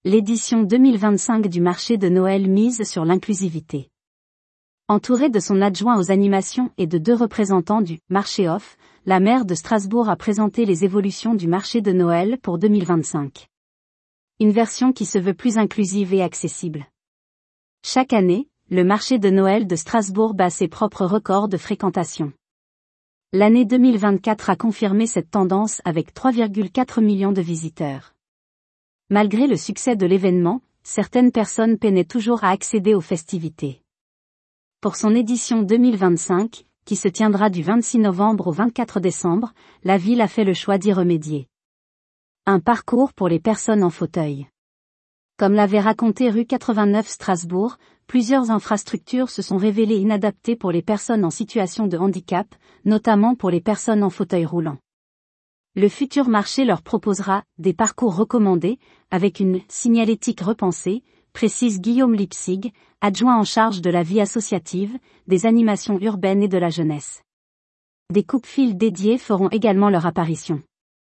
L'édition 2025 du marché de Noël mise sur l'inclusivité. Entourée de son adjoint aux animations et de 2 représentants du marché off, la maire de Strasbourg a présenté les évolutions du marché de Noël pour 2025. Une version qui se veut plus inclusive et accessible. Chaque année, le marché de Noël de Strasbourg bat ses propres records de fréquentation. L'année 2024 a confirmé cette tendance avec 3,4 millions de visiteurs. Malgré le succès de l'événement, certaines personnes peinaient toujours à accéder aux festivités. Pour son édition 2025, qui se tiendra du 26 novembre au 24 décembre, la ville a fait le choix d'y remédier. Un parcours pour les personnes en fauteuil. Comme l'avait raconté rue 89 Strasbourg, plusieurs infrastructures se sont révélées inadaptées pour les personnes en situation de handicap, notamment pour les personnes en fauteuil roulant. Le futur marché leur proposera des parcours recommandés, avec une signalétique repensée, précise Guillaume Lipsig, adjoint en charge de la vie associative, des animations urbaines et de la jeunesse. Des coupe-fils dédiés feront également leur apparition.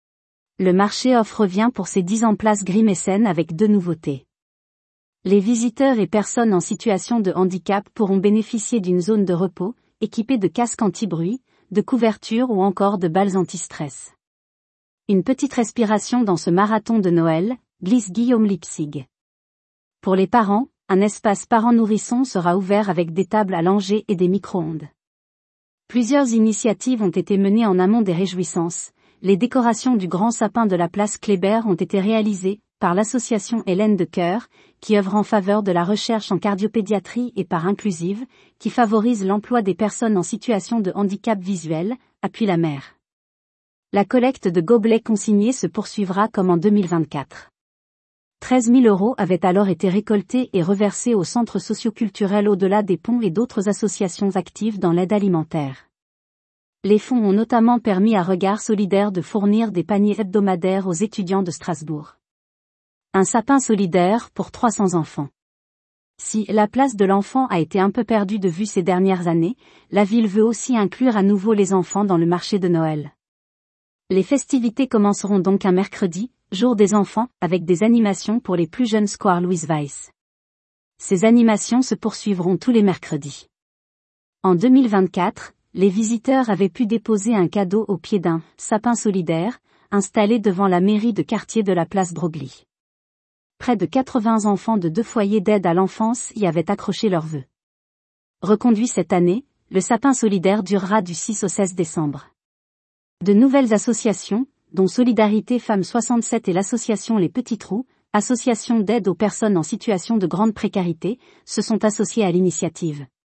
Le marché off revient pour ses 10 ans place Grimesen avec 2 nouveautés. Les visiteurs et personnes en situation de handicap pourront bénéficier d'une zone de repos, équipée de casques anti-bruit, de couvertures ou encore de balles anti-stress. Une petite respiration dans ce marathon de Noël, glisse Guillaume Lipsig. Pour les parents, un espace parents-nourrissons sera ouvert avec des tables à langer et des micro-ondes. Plusieurs initiatives ont été menées en amont des réjouissances. Les décorations du grand sapin de la place Kléber ont été réalisées par l'association Hélène de Cœur, qui œuvre en faveur de la recherche en cardiopédiatrie et par Inclusive, qui favorise l'emploi des personnes en situation de handicap visuel, appuie la maire. La collecte de gobelets consignés se poursuivra comme en 2024. 13 000 € avaient alors été récoltés et reversés au centre socioculturel Au-delà des ponts et d'autres associations actives dans l'aide alimentaire. Les fonds ont notamment permis à Regard Solidaire de fournir des paniers hebdomadaires aux étudiants de Strasbourg. Un sapin solidaire pour 300 enfants. Si la place de l'enfant a été un peu perdue de vue ces dernières années, la ville veut aussi inclure à nouveau les enfants dans le marché de Noël. Les festivités commenceront donc un mercredi, jour des enfants, avec des animations pour les plus jeunes Square Louise Weiss. Ces animations se poursuivront tous les mercredis. En 2024, les visiteurs avaient pu déposer un cadeau au pied d'un sapin solidaire, installé devant la mairie de quartier de la place Broglie. Près de 80 enfants de 2 foyers d'aide à l'enfance y avaient accroché leurs vœux. Reconduit cette année, le sapin solidaire durera du 6 au 16 décembre. De nouvelles associations, dont Solidarité Femmes 67 et l'association Les Petits Trous, association d'aide aux personnes en situation de grande précarité, se sont associées à l'initiative.